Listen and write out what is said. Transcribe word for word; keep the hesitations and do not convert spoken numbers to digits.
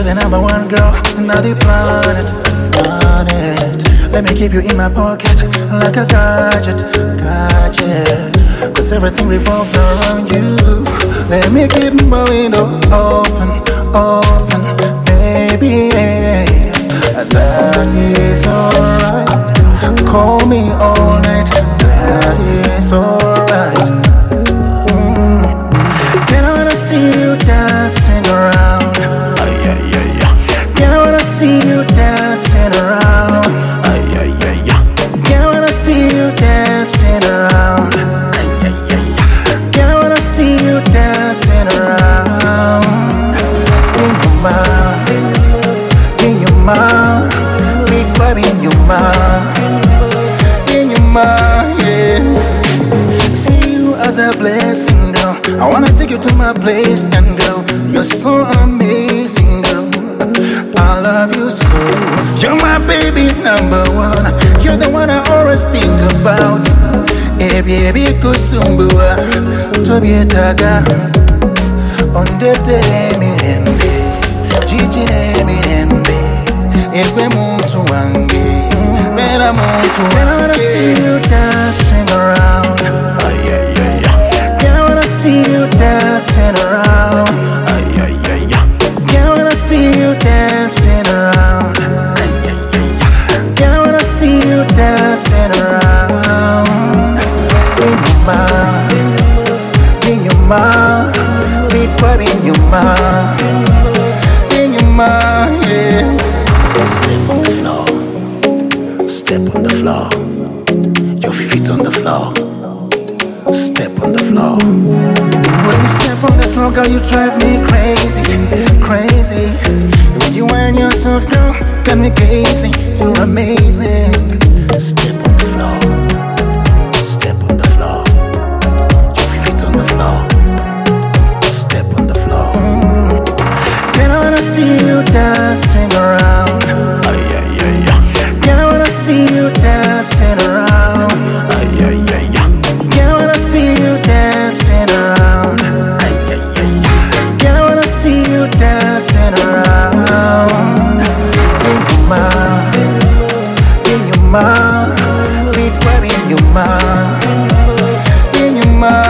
the number one girl on the planet, planet. Let me keep you in my pocket like a gadget, gadget. Cause everything revolves around you. Let me keep my window open, open, baby. That is alright. Call me all night. That is alright. Mm. Girl, I wanna see you dancing around. Girl, I wanna see you dancing around. Girl, I wanna see you dancing around. Girl, I wanna see you dancing around. In your mouth, in your mouth, big baby in your mouth, in your mouth, yeah. See you as a blessing, girl. I wanna take you to my place, and girl, you're so amazing, girl. I love you so. You're my baby number one. You're the one I always think about. Hey baby kusumbua, Tobi etaga. Ondete mirembe, Gigi mirembe. Ekwe muntu wange, mera muntu wange. I wanna see you dancing around. I wanna see you dancing around. I wanna see you dancing around. I wanna see you dancing around. In your mouth, in your mouth, big baby in your mouth, in your mouth, yeah. Step on the floor, step on the floor, your feet on the floor, step on the floor. When you step on the floor, girl, you drive me crazy, crazy. When you wind yourself, girl, got me gazing. You're amazing. Step on the floor, step on the floor, your feet on the floor, step on the floor. Mm. Girl, I wanna see you dancing around. Girl, I wanna see you dancing around. Girl, I wanna see you dancing around. Girl, I wanna see you dancing around. In your mouth, in your mouth, big baby in your mouth, in your mouth.